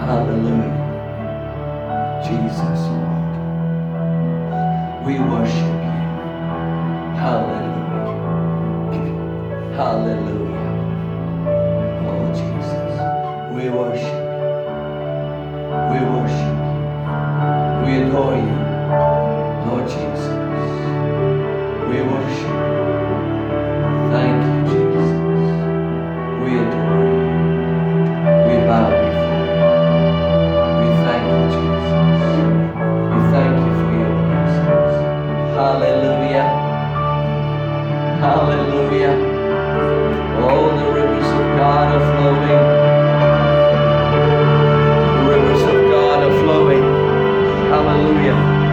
Hallelujah. Jesus, Lord. We worship you. Hallelujah. Hallelujah. Oh, Jesus. We worship you. We worship you. We adore you, Lord Jesus. We worship you. Thank you, Jesus. We adore you. We bow before you. We thank you, Jesus. We thank you for your presence. Hallelujah. Hallelujah. All the rivers of God are flowing. The rivers of God are flowing. Hallelujah.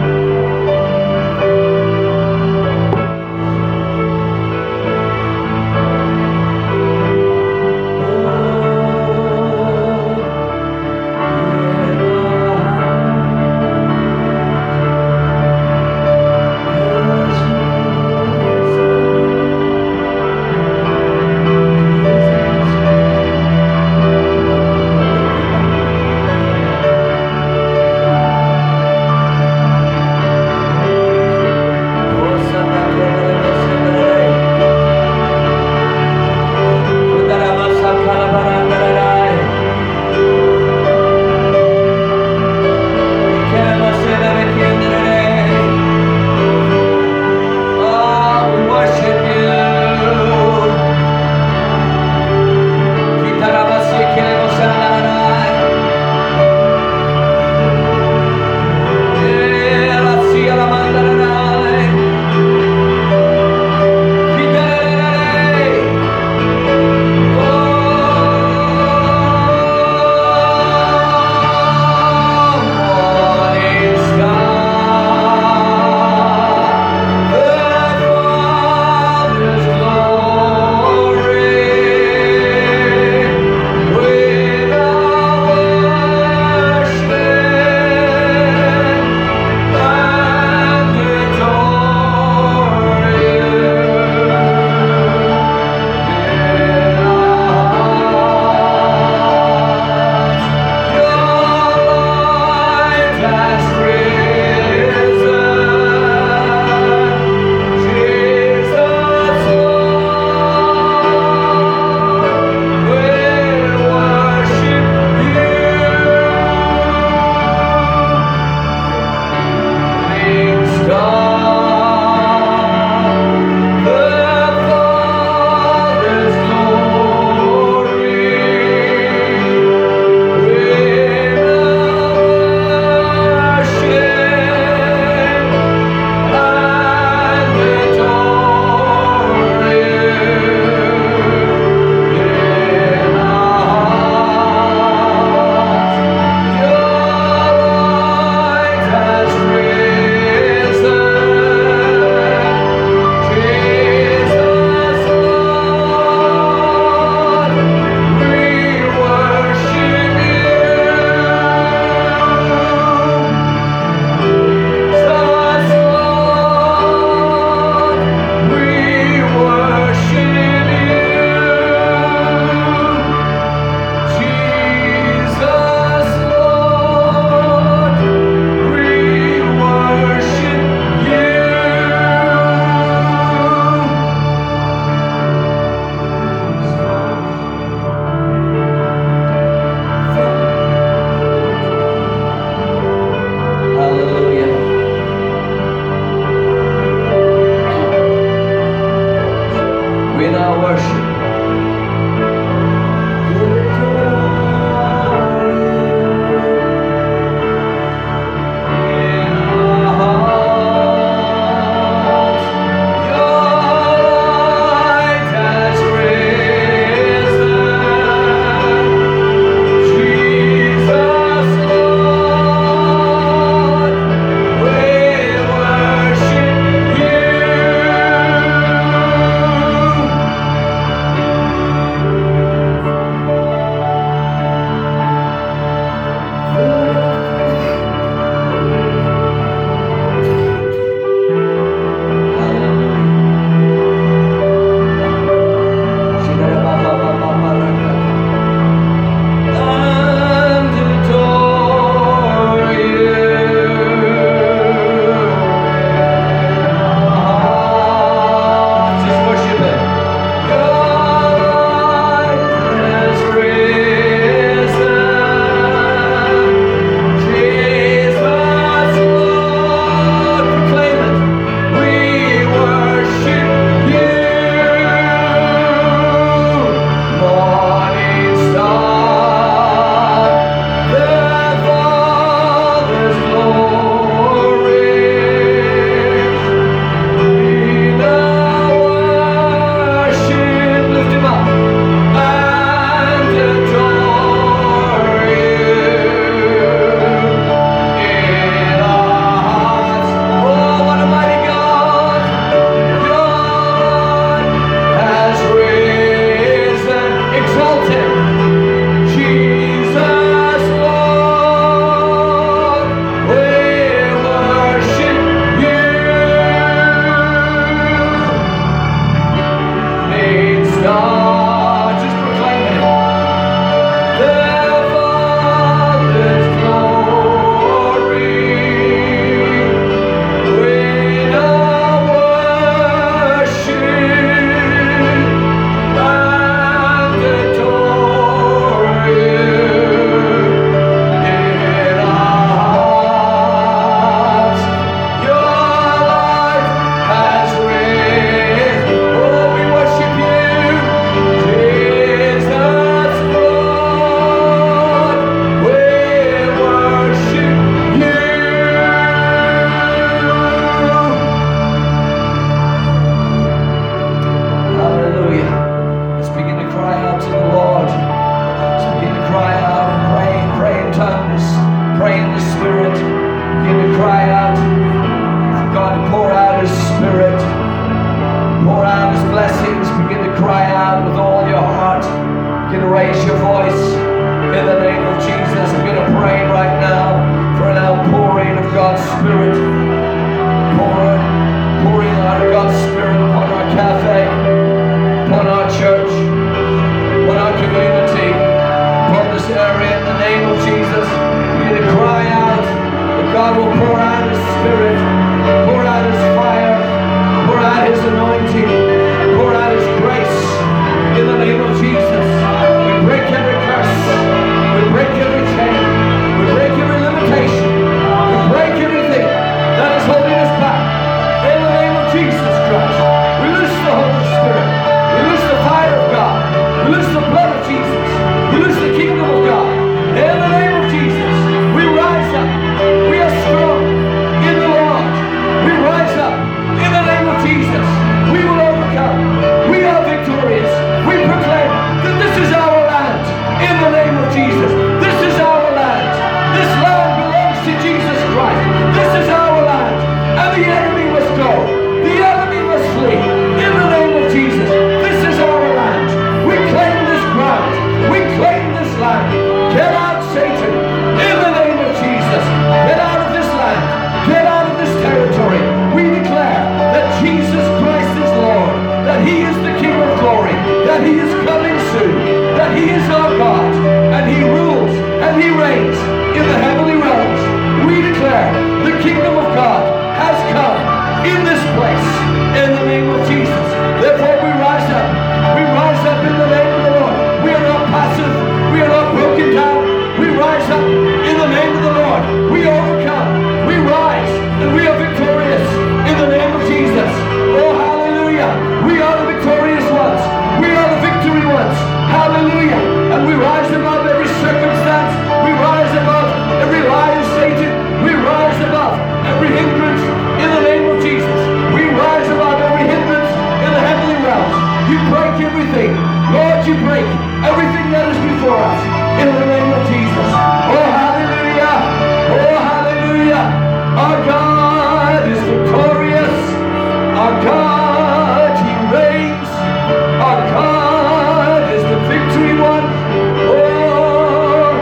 in the heavenly realms, we declare the kingdom of God has come in this place in the name of Jesus. Therefore we rise up. We rise up in the name of the Lord. We are not passive. We are not broken down. We rise up in the name of the Lord. We overcome. We rise and we are victorious in the name of Jesus. Oh, hallelujah. We are the victorious ones. We are the victory ones. Hallelujah. And we rise above every circumstance. We rise above every lie of Satan. We rise above every hindrance in the name of Jesus. We rise above every hindrance in the heavenly realms. You break everything. Lord, you break everything that is before us in the name of Jesus. Oh, hallelujah. Oh, hallelujah. Our God is victorious. Our God, He reigns. Our God is the victory one. Oh,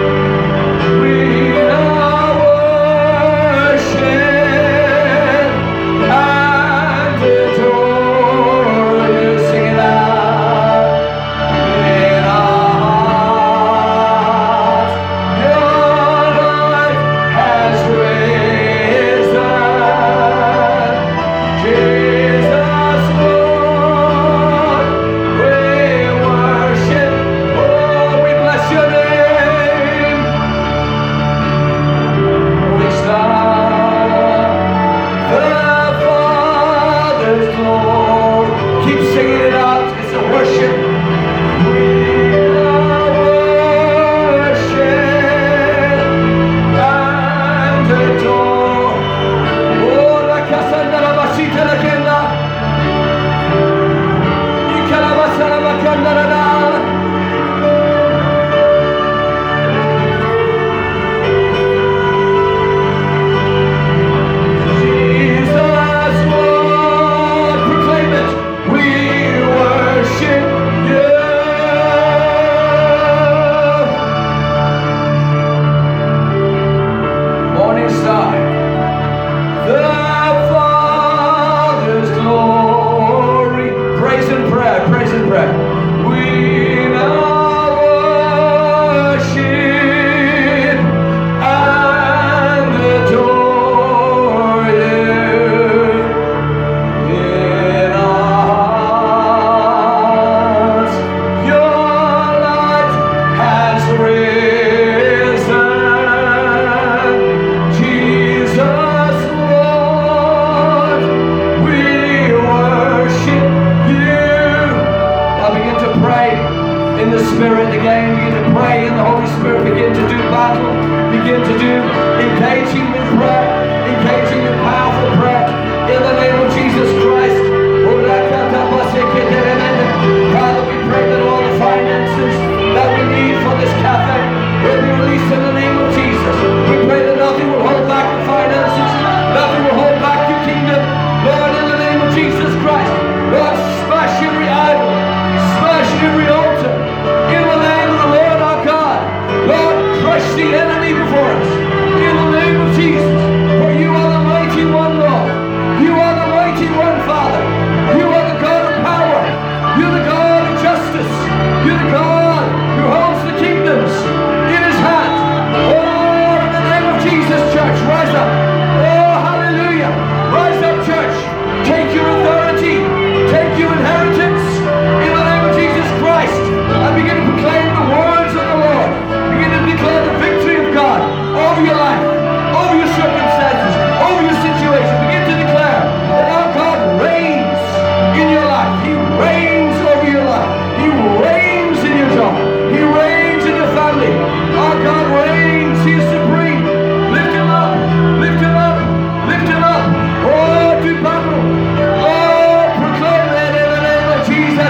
we are worship and adore you. Sing it out. In our hearts, your light has risen. Jesus, Lord, we worship. Oh, we bless your name. Morning star, the Father's glory. Keep singing it out. It's a worship. We are worship and adore. Oh, la casa de la basita la kenda. Ikalabasa la makanda la la. Jesus, Lord, proclaim it. We worship you. Morning star, the Father's glory. Praise and prayer, praise and prayer. We now worship and adore you. In our hearts, your light has risen. Jesus, Lord, we worship you. Now begin to pray in the Spirit again. Begin to pray in the Holy Spirit. Begin to do battle. Begin to do engaging in prayer. Engaging in powerful prayer. In the name of Jesus Christ. Father, we pray that all the finances that we need for this cafe will be released in the name of Jesus. We pray that nothing will hold back the finances. Nothing will hold back your kingdom. Lord, in the name of Jesus Christ. Lord, smash every idol. Smash every altar. In the name of the Lord our God. Lord, crush the enemy before us. In the name of Jesus. For you are the mighty one, Lord. You are the mighty one, Father. You are the God of power. You're the God of justice. You're the God who holds the kingdoms in his hand. Oh, in the name of Jesus, church, rise up. Oh, hallelujah. Rise up, church. Take your authority. Take your inheritance in the name of Jesus Christ. And begin to proclaim the words of the Lord. Begin to declare the victory of God over your life, over your circumstances, over your situation. Begin to declare that our God reigns in your life. He reigns over your life. He reigns in your job. He reigns in your family. Our God reigns. He is supreme. Lift him up. Lift him up. Lift him up. Oh, do battle. Oh, proclaim it in the name of Jesus.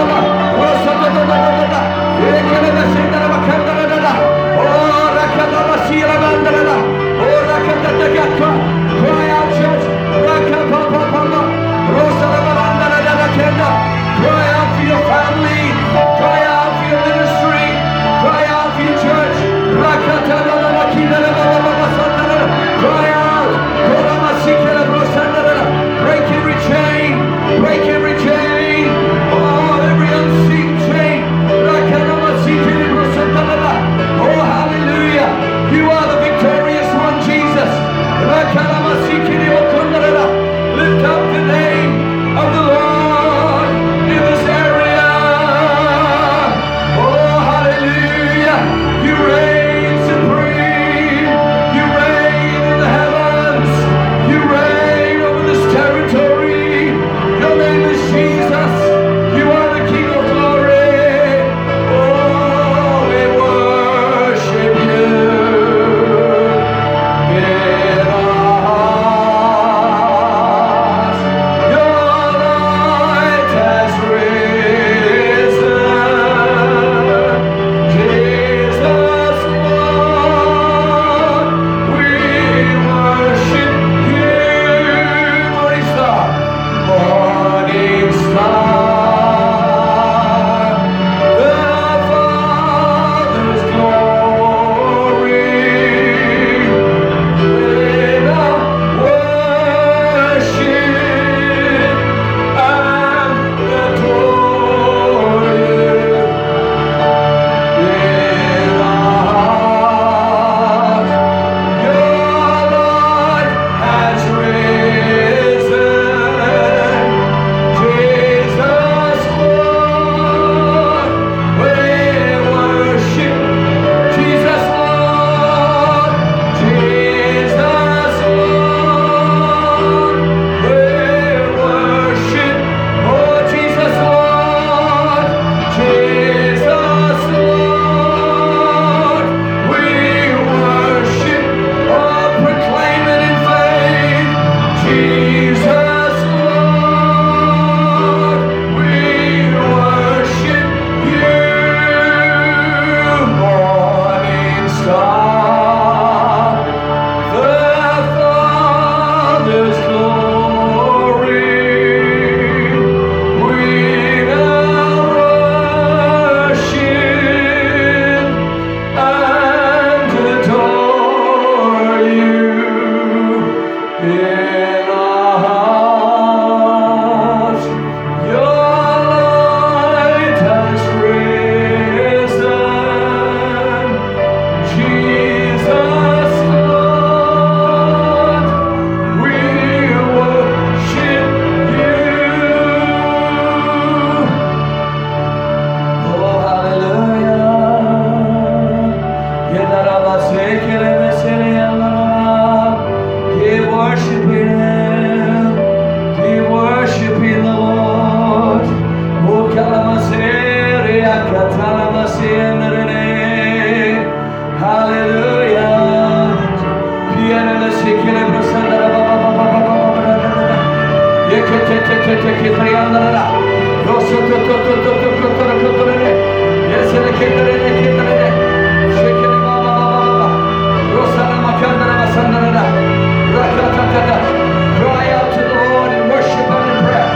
Oh, Keep worshiping Him. Keep worshiping the Lord. Cry out to the Lord in worship and in prayer.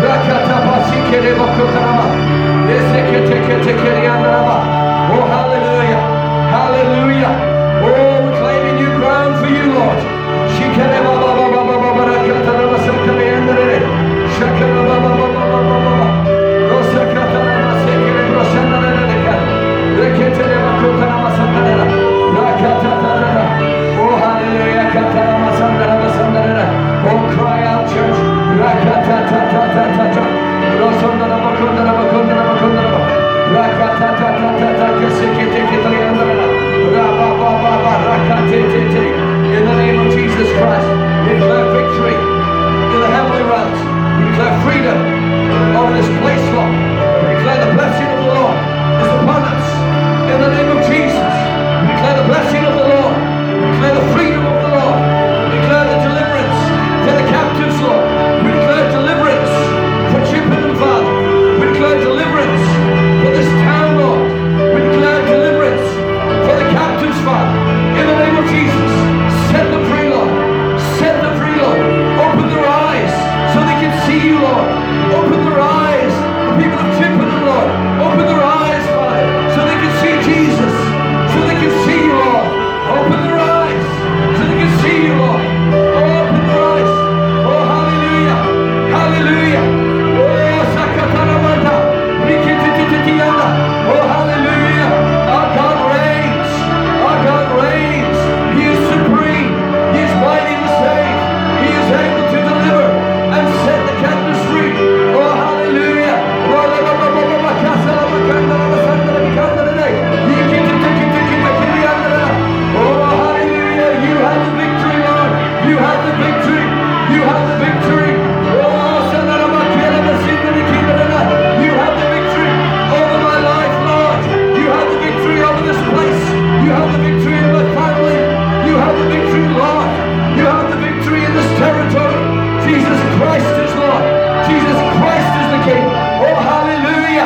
Oh, hallelujah. Hallelujah. Oh, we're claiming new ground for you, Lord. Oh, hallelujah. Oh, cry out, church. In the name of Jesus Christ, we declare victory in the heavenly realms. We declare freedom over this place, Lord. We declare the blessing of the Lord is upon us. In the name of Jesus, we declare the blessing of the Lord. We declare the freedom of the Lord. We declare the deliverance for the captives, Lord. We declare deliverance for Chippenham, Father. We declare deliverance for this town, Lord. We declare deliverance for the captives, Father. In the name of Jesus, set them free, Lord. Set them free, Lord. Open their eyes so they can see you, Lord. Open their eyes, the people of Chippenham, Lord. Open their eyes, Father, so they can see Jesus, so they can see you, Lord. Open their eyes so they can see you, Lord. Open their eyes. Oh, hallelujah. Hallelujah. Oh, Sakataramanta. Rikitititianda. Oh, hallelujah. Our God reigns. Our God reigns. He is supreme. He is mighty to save. He is able to deliver and set the captives free. Oh, hallelujah. Oh, hallelujah. You have the victory, Lord. You have the victory. You have the victory. Oh, you have the victory over my life, Lord. You have the victory over this place. You have the victory in my family. You have the victory, Lord. You have the victory in this territory. Jesus Christ is Lord. Jesus Christ is the King. Oh, hallelujah.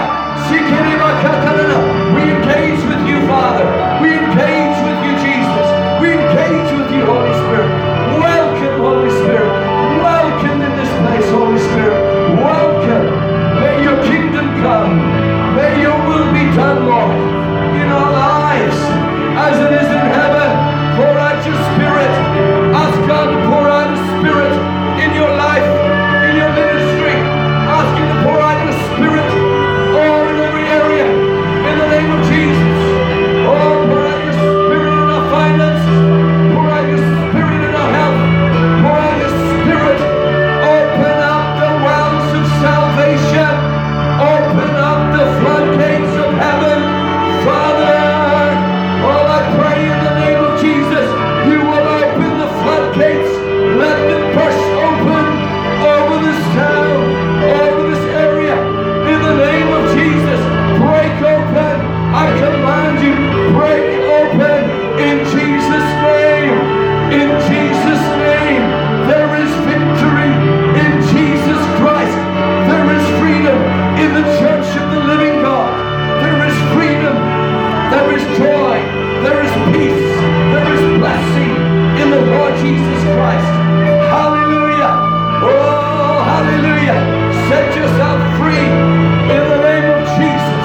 We engage with you, Father. We engage with you, Jesus. We engage with you, Holy Spirit. Welcome, Holy Spirit. Welcome in this place, Holy Spirit. Welcome. May your kingdom come. May your will be done, Lord, in our lives as it is in heaven. Pour out your Spirit. Ask God to pour out His Spirit in your life, in your ministry. Ask Him to pour out His Spirit all in every area. In the name of Jesus. Oh, pour out your Spirit in our finances. Pour out your Spirit in our health. Pour out your Spirit. Open up the wells of salvation. Open up the floodgates of heaven. Father, oh, I pray in the name of Jesus, you will open the floodgates. Let them burst open over this town, over this area. In the name of Jesus, break open. I command you, break open in Jesus' name. In Jesus' name, there is victory in Jesus Christ. There is freedom in the church of the living God. There is freedom. There is joy. There is peace. There is blessing in the Lord Jesus Christ. Hallelujah. Oh, hallelujah. Set yourself free in the name of Jesus.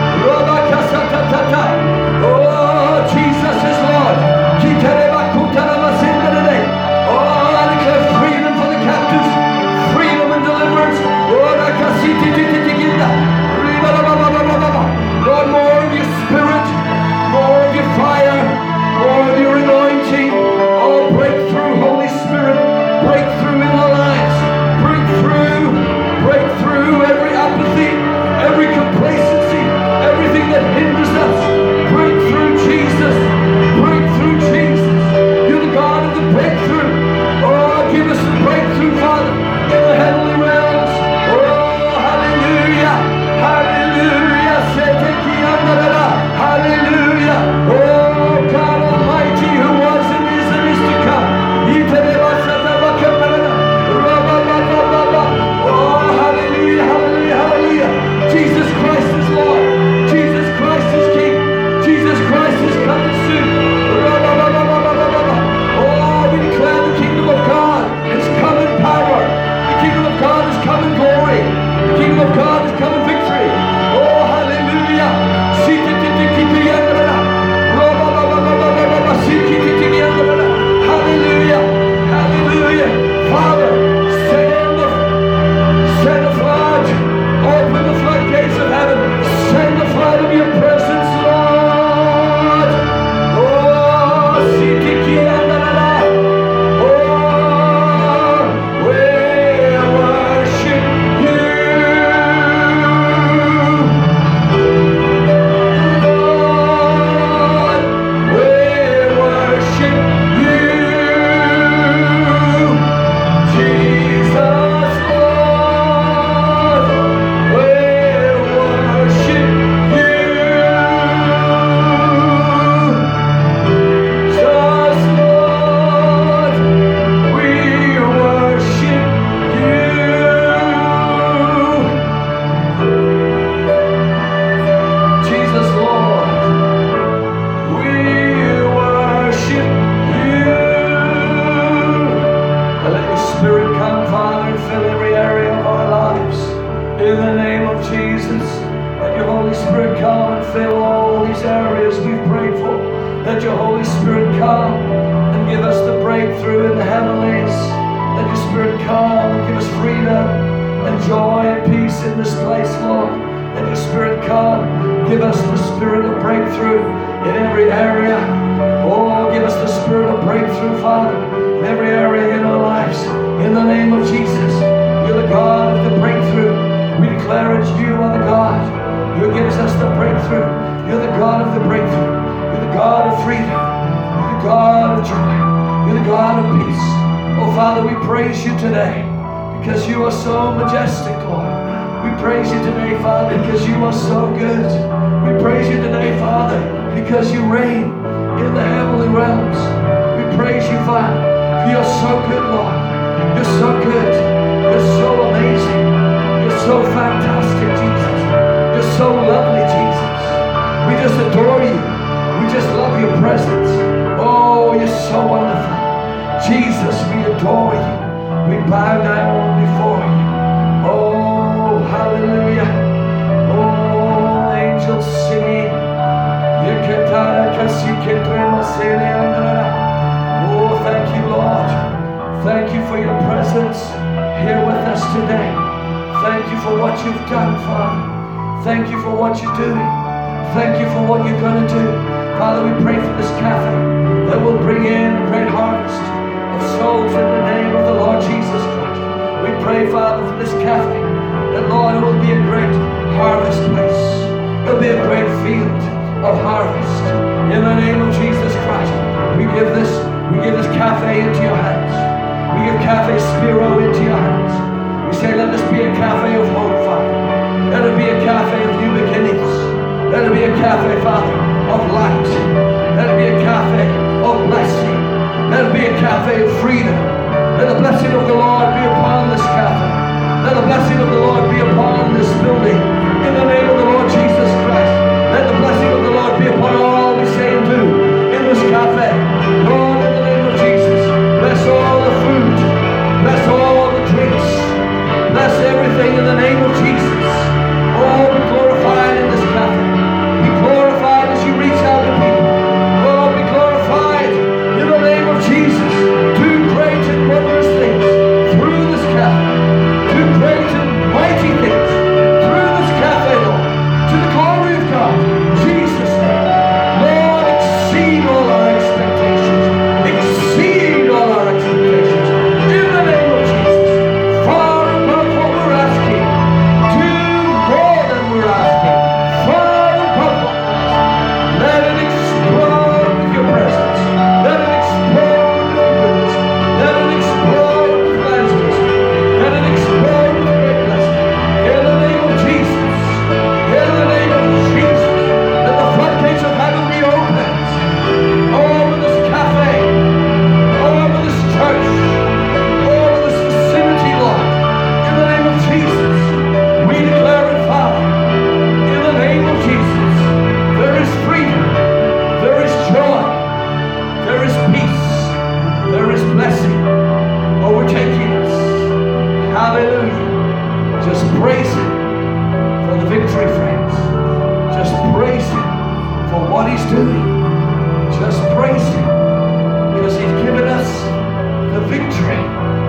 Oh, Jesus is Lord. Oh, I declare freedom for the captives. Freedom and deliverance. Lord, more of your Spirit, more of your fire, more of your anointing. Oh, breakthrough, Holy Spirit. fill all these areas we've prayed for. Let your Holy Spirit come and give us the breakthrough in the heavenlies. Let your Spirit come and give us freedom and joy and peace in this place, Lord. Let your Spirit come, give us the spirit of breakthrough in every area. Oh, give us the spirit of breakthrough, Father, in every area in our lives. In the name of Jesus, you're the God of the breakthrough. We declare it, you are the God who gives us the breakthrough. You're the God of the breakthrough. You're the God of freedom. You're the God of joy. You're the God of peace. Oh, Father, we praise you today because you are so majestic, Lord. We praise you today, Father, because you are so good. We praise you today, Father, because you reign in the heavenly realms. We praise you, Father, for you're so good, Lord. You're so good. You're so amazing. You're so fantastic, Jesus. You're so lovely, Jesus. We just adore you. We just love your presence. Oh, you're so wonderful. Jesus, we adore you. We bow down before you. Oh, hallelujah. Oh, angels singing. Oh, thank you, Lord. Thank you for your presence here with us today. Thank you for what you've done, Father. Thank you for what you're doing. Thank you for what you're going to do. Father, we pray for this cafe that will bring in a great harvest of souls in the name of the Lord Jesus Christ. We pray, Father, for this cafe that, Lord, it will be a great harvest place. It'll be a great field of harvest. In the name of Jesus Christ, we give this cafe into your hands. We give Cafe Spiro into your hands. We say, let this be a cafe of hope, Father. Let it be a cafe of new beginnings. Let it be a cafe, Father, of light. Let it be a cafe of blessing. Let it be a cafe of freedom. Let the blessing of the Lord be upon this cafe. Let the blessing of the Lord be upon this building. In the name of the Lord Jesus Christ. Let the blessing of the Lord be upon all we say and do in this cafe. Lord, in the name of Jesus, bless all the food. Bless all the drinks. Bless everything in the name of Jesus. Oh, be glorified in this cafe. Be glorified as you reach out to people. Oh, be glorified in the name of Jesus. Do great and wondrous things through this cafe. Do great and mighty things through this cafe, Lord. To the glory of God. Jesus' name. Lord, exceed all our expectations. Exceed all our expectations. In the name of Jesus. Far above what we're asking. Do more than we're asking. Far above what we're asking. Let it explode with your presence. Let it explode with your goodness. Let it explode with evangelism. Let it explode with great blessing. In the name of Jesus. In the name of Jesus. Let the floodgates of heaven be opened. Over this cafe. Over this church. Over this vicinity, Lord. In the name of Jesus. We declare it, Father. In the name of Jesus. There is freedom. There is joy. There is peace. There is blessing overtaking us. Hallelujah. Just praise Him for the victory, friends. Just praise Him for what He's doing. Just praise Him because He's given us the victory.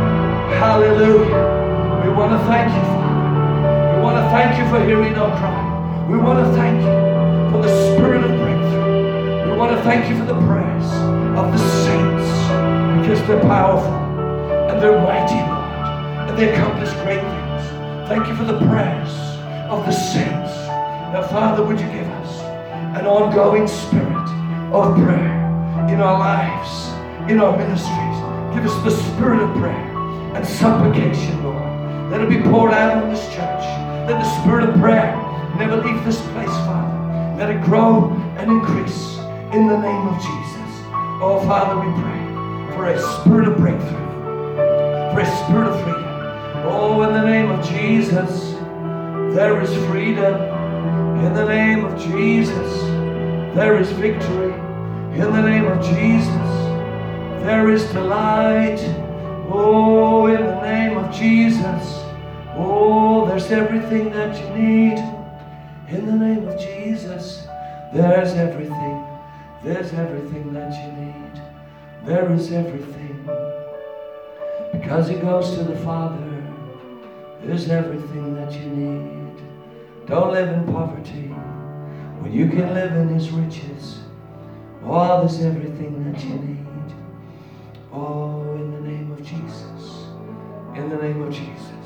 Hallelujah. We want to thank you, Father. We want to thank you for hearing our cry. We want to thank you for the spirit of breakthrough. We want to thank you for the prayers of the saints because they're powerful and they're mighty, Lord, and they accomplish great things. Thank you for the prayers of the saints. Now, Father, would you give us an ongoing spirit of prayer in our lives, in our ministries. Give us the spirit of prayer and supplication, Lord. Let it be poured out on this church. Let the spirit of prayer never leave this place, Father. Let it grow and increase in the name of Jesus. Oh, Father, we pray for a spirit of breakthrough, for a spirit of freedom. Oh, in the name of Jesus, there is freedom. In the name of Jesus, there is victory. In the name of Jesus, there is delight. Oh, in the name of Jesus, oh, there's everything that you need. In the name of Jesus, There's everything. There's everything that you need. There is everything. Because He goes to the Father, there's everything that you need. Don't live in poverty when you can live in His riches. Oh, there's everything that you need. Oh, in the name of Jesus. In the name of Jesus.